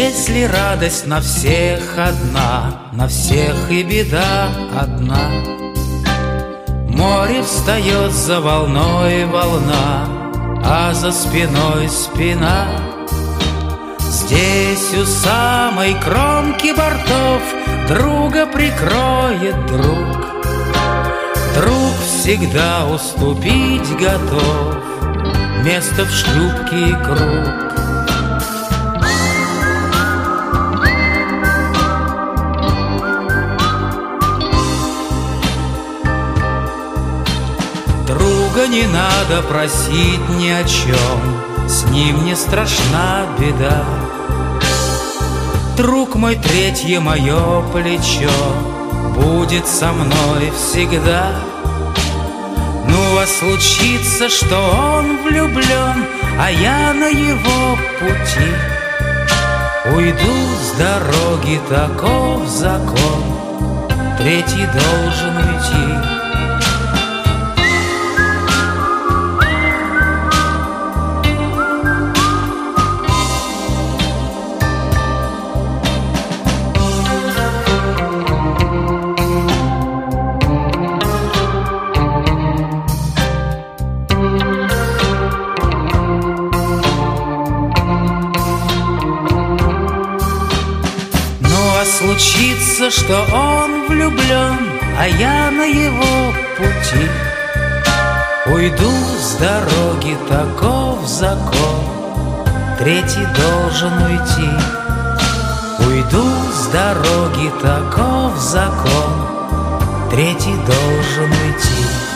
Если радость на всех одна, на всех и беда одна, море встает за волной волна, а за спиной спина. Здесь у самой кромки бортов друга прикроет друг. Друг всегда уступить готов место в шлюпке и круг. Друга не надо просить ни о чем, с ним не страшна беда. Друг мой, третье мое плечо будет со мной всегда. Ну, а случится, что он влюблен, а я на его пути уйду с дороги, таков закон, третий должен уйти. Случится, что он влюблен, а я на его пути уйду с дороги, таков закон, третий должен уйти. Уйду с дороги, таков закон, третий должен уйти.